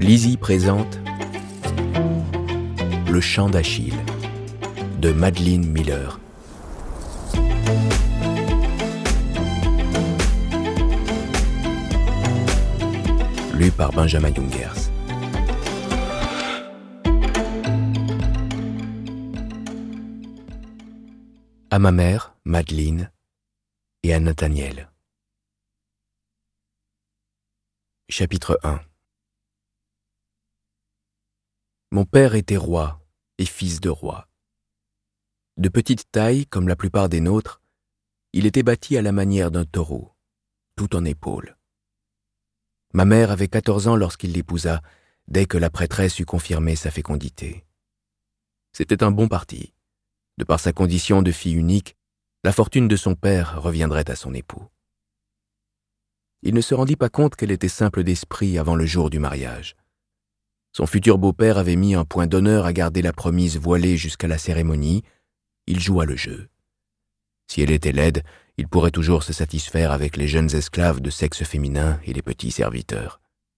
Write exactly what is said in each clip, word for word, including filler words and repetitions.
Lizzie présente Le chant d'Achille de Madeline Miller. Lu par Benjamin Jungers. À ma mère, Madeleine, et à Nathaniel. Chapitre un. Mon père était roi et fils de roi. De petite taille, comme la plupart des nôtres, il était bâti à la manière d'un taureau, tout en épaules. Ma mère avait quatorze ans lorsqu'il l'épousa, dès que la prêtresse eut confirmé sa fécondité. C'était un bon parti. De par sa condition de fille unique, la fortune de son père reviendrait à son époux. Il ne se rendit pas compte qu'elle était simple d'esprit avant le jour du mariage. Son futur beau-père avait mis un point d'honneur à garder la promise voilée jusqu'à la cérémonie. Il joua le jeu. Si elle était laide, il pourrait toujours se satisfaire avec les jeunes esclaves de sexe féminin et les petits serviteurs.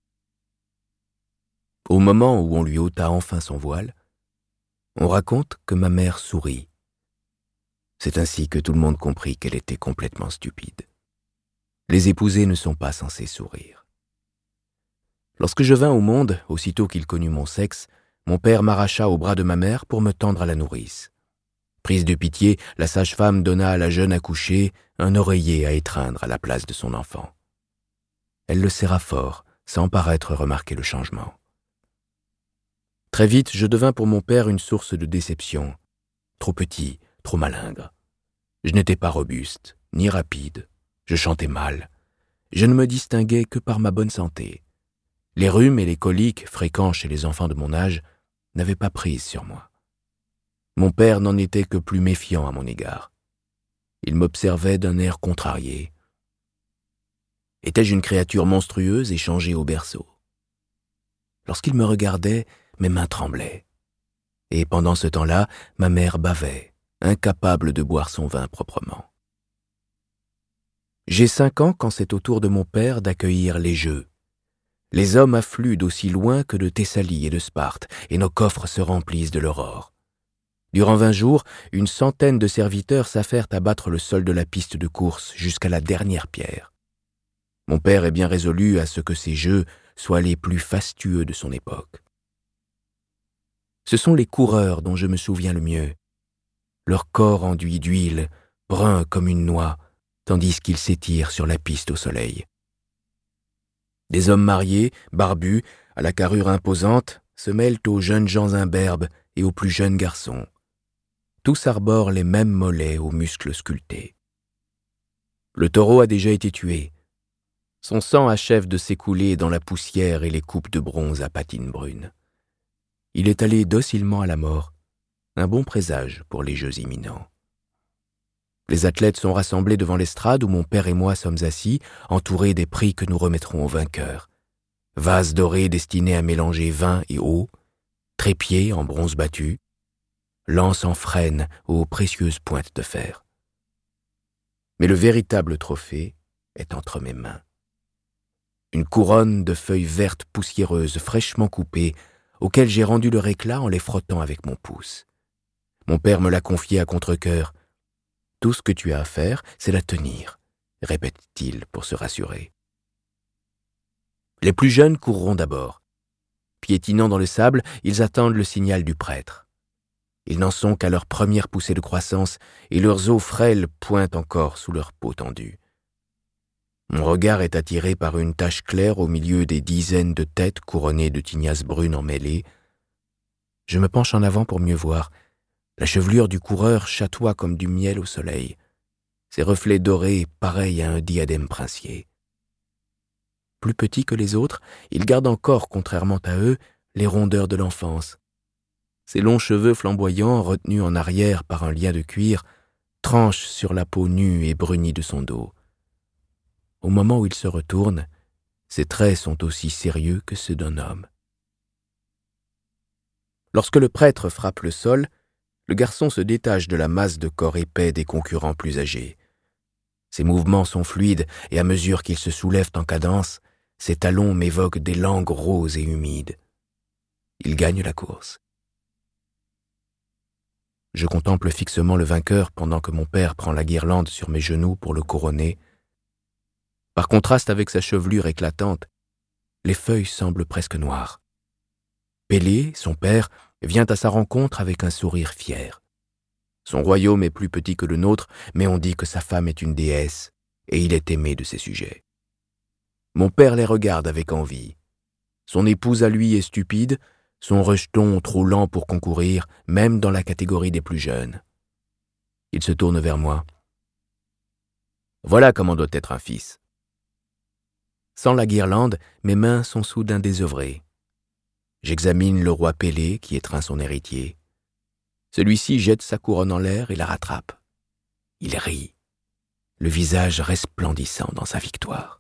Au moment où on lui ôta enfin son voile, on raconte que ma mère sourit. C'est ainsi que tout le monde comprit qu'elle était complètement stupide. Les épousés ne sont pas censés sourire. Lorsque je vins au monde, aussitôt qu'il connut mon sexe, mon père m'arracha au bras de ma mère pour me tendre à la nourrice. Prise de pitié, la sage-femme donna à la jeune accouchée un oreiller à étreindre à la place de son enfant. Elle le serra fort, sans paraître remarquer le changement. Très vite, je devins pour mon père une source de déception. Trop petit, trop malingre. Je n'étais pas robuste, ni rapide. Je chantais mal. Je ne me distinguais que par ma bonne santé. Les rhumes et les coliques, fréquents chez les enfants de mon âge, n'avaient pas prise sur moi. Mon père n'en était que plus méfiant à mon égard. Il m'observait d'un air contrarié. Étais-je une créature monstrueuse échangée au berceau? Lorsqu'il me regardait, mes mains tremblaient. Et pendant ce temps-là, ma mère bavait, incapable de boire son vin proprement. J'ai cinq ans quand c'est au tour de mon père d'accueillir les Jeux. Les hommes affluent d'aussi loin que de Thessalie et de Sparte, et nos coffres se remplissent de leur or. Durant vingt jours, une centaine de serviteurs s'affairent à battre le sol de la piste de course jusqu'à la dernière pierre. Mon père est bien résolu à ce que ces jeux soient les plus fastueux de son époque. Ce sont les coureurs dont je me souviens le mieux. Leur corps enduit d'huile, brun comme une noix, tandis qu'ils s'étirent sur la piste au soleil. Des hommes mariés, barbus, à la carrure imposante, se mêlent aux jeunes gens imberbes et aux plus jeunes garçons. Tous arborent les mêmes mollets aux muscles sculptés. Le taureau a déjà été tué. Son sang achève de s'écouler dans la poussière et les coupes de bronze à patines brunes. Il est allé docilement à la mort, un bon présage pour les jeux imminents. Les athlètes sont rassemblés devant l'estrade où mon père et moi sommes assis, entourés des prix que nous remettrons aux vainqueurs. Vases dorés destinés à mélanger vin et eau, trépieds en bronze battu, lances en frêne aux précieuses pointes de fer. Mais le véritable trophée est entre mes mains. Une couronne de feuilles vertes poussiéreuses fraîchement coupées, auxquelles j'ai rendu leur éclat en les frottant avec mon pouce. Mon père me l'a confiée à contre-cœur. Tout ce que tu as à faire, c'est la tenir, répète-t-il pour se rassurer. Les plus jeunes courront d'abord. Piétinant dans le sable, ils attendent le signal du prêtre. Ils n'en sont qu'à leur première poussée de croissance et leurs os frêles pointent encore sous leur peau tendue. Mon regard est attiré par une tache claire au milieu des dizaines de têtes couronnées de tignasses brunes emmêlées. Je me penche en avant pour mieux voir. La chevelure du coureur chatoie comme du miel au soleil. Ses reflets dorés pareils à un diadème princier. Plus petit que les autres, il garde encore, contrairement à eux, les rondeurs de l'enfance. Ses longs cheveux flamboyants, retenus en arrière par un lien de cuir, tranchent sur la peau nue et brunie de son dos. Au moment où il se retourne, ses traits sont aussi sérieux que ceux d'un homme. Lorsque le prêtre frappe le sol, le garçon se détache de la masse de corps épais des concurrents plus âgés. Ses mouvements sont fluides et à mesure qu'ils se soulèvent en cadence, Ses talons m'évoquent des langues roses et humides. Il gagne la course. Je contemple fixement le vainqueur pendant que mon père prend la guirlande sur mes genoux pour le couronner. Par contraste avec sa chevelure éclatante, les feuilles semblent presque noires. Pélée, son père, vient à sa rencontre avec un sourire fier. Son royaume est plus petit que le nôtre, mais on dit que sa femme est une déesse, et il est aimé de ses sujets. Mon père les regarde avec envie. Son épouse à lui est stupide, son rejeton trop lent pour concourir, même dans la catégorie des plus jeunes. Il se tourne vers moi. Voilà comment doit être un fils. Sans la guirlande, mes mains sont soudain désœuvrées. J'examine le roi Pélée qui étreint son héritier. Celui-ci jette sa couronne en l'air et la rattrape. Il rit, le visage resplendissant dans sa victoire.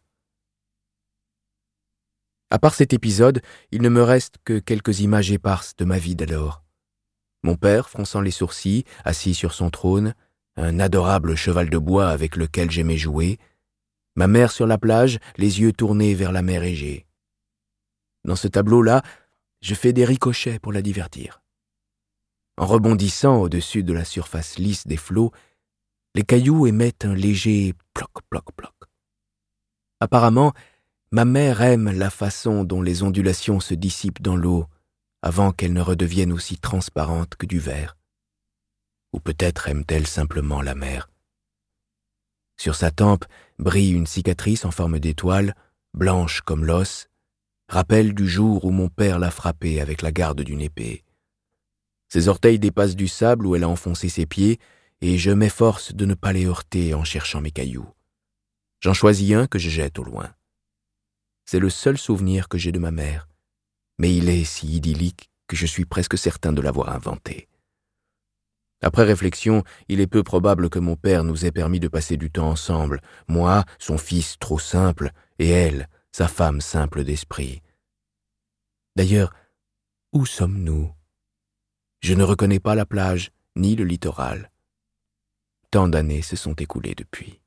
À part cet épisode, il ne me reste que quelques images éparses de ma vie d'alors. Mon père, fronçant les sourcils, assis sur son trône, un adorable cheval de bois avec lequel j'aimais jouer, ma mère sur la plage, les yeux tournés vers la mer Égée. Dans ce tableau-là, je fais des ricochets pour la divertir. En rebondissant au-dessus de la surface lisse des flots, les cailloux émettent un léger ploc, ploc, ploc. Apparemment, ma mère aime la façon dont les ondulations se dissipent dans l'eau avant qu'elles ne redeviennent aussi transparentes que du verre. Ou peut-être aime-t-elle simplement la mer. Sur sa tempe brille une cicatrice en forme d'étoile, blanche comme l'os, rappel du jour où mon père l'a frappée avec la garde d'une épée. Ses orteils dépassent du sable où elle a enfoncé ses pieds, et je m'efforce de ne pas les heurter en cherchant mes cailloux. J'en choisis un que je jette au loin. C'est le seul souvenir que j'ai de ma mère, mais il est si idyllique que je suis presque certain de l'avoir inventé. Après réflexion, il est peu probable que mon père nous ait permis de passer du temps ensemble, moi, son fils trop simple, et elle, sa femme simple d'esprit. D'ailleurs, où sommes-nous ? Je ne reconnais pas la plage, ni le littoral. Tant d'années se sont écoulées depuis.